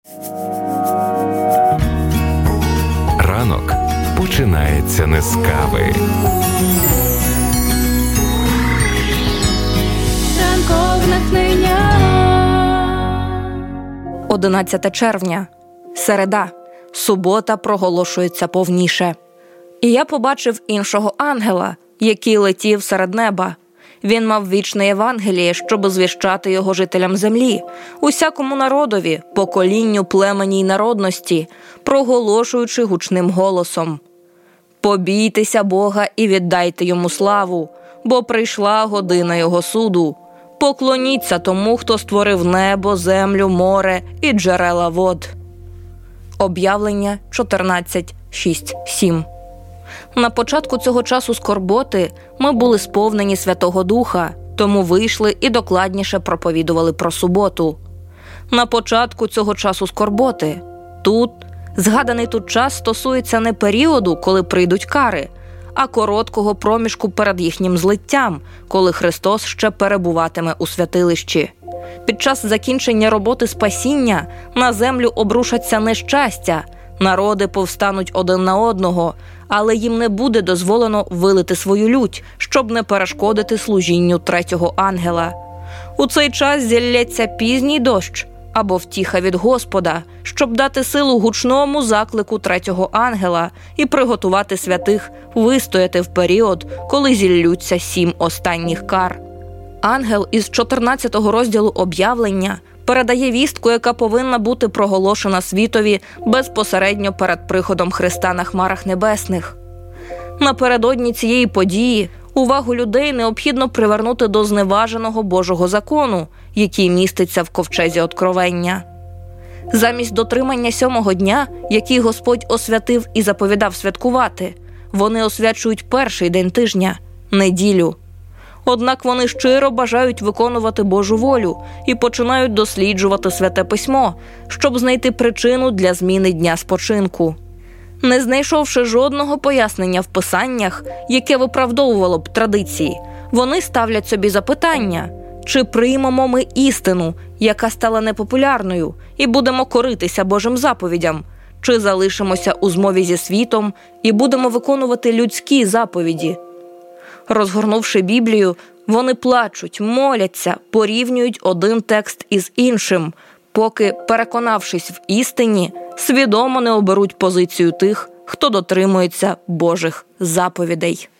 Ранок починається не з кави. Ранкове натхнення. 11 червня. Середа. Субота проголошується повніше. І я побачив іншого ангела, який летів серед неба. Він мав вічне Євангеліє, щоб звіщати його жителям землі, усякому народові, поколінню, племені й народності, проголошуючи гучним голосом: «Побійтеся Бога і віддайте йому славу, бо прийшла година його суду. Поклоніться тому, хто створив небо, землю, море і джерела вод». Об'явлення 14:6-7. На початку цього часу скорботи ми були сповнені Святого Духа, тому вийшли і докладніше проповідували про суботу. На початку цього часу скорботи. Згаданий тут час стосується не періоду, коли прийдуть кари, а короткого проміжку перед їхнім злиттям, коли Христос ще перебуватиме у святилищі. Під час закінчення роботи спасіння на землю обрушаться нещастя, народи повстануть один на одного, але їм не буде дозволено вилити свою лють, щоб не перешкодити служінню третього ангела. У цей час зілється пізній дощ або втіха від Господа, щоб дати силу гучному заклику третього ангела і приготувати святих вистояти в період, коли зіллються 7 останніх кар. Ангел із 14 розділу об'явлення передає вістку, яка повинна бути проголошена світові безпосередньо перед приходом Христа на хмарах небесних. Напередодні цієї події увагу людей необхідно привернути до зневаженого Божого закону, який міститься в ковчезі Откровення. Замість дотримання 7-го дня, який Господь освятив і заповідав святкувати, вони освячують перший день тижня – неділю. Однак вони щиро бажають виконувати Божу волю і починають досліджувати Святе Письмо, щоб знайти причину для зміни дня спочинку. Не знайшовши жодного пояснення в Писаннях, яке виправдовувало б традиції, вони ставлять собі запитання: чи приймемо ми істину, яка стала непопулярною, і будемо коритися Божим заповідям, чи залишимося у змові зі світом і будемо виконувати людські заповіді. Розгорнувши Біблію, вони плачуть, моляться, порівнюють один текст із іншим, поки, переконавшись в істині, свідомо не оберуть позицію тих, хто дотримується Божих заповідей.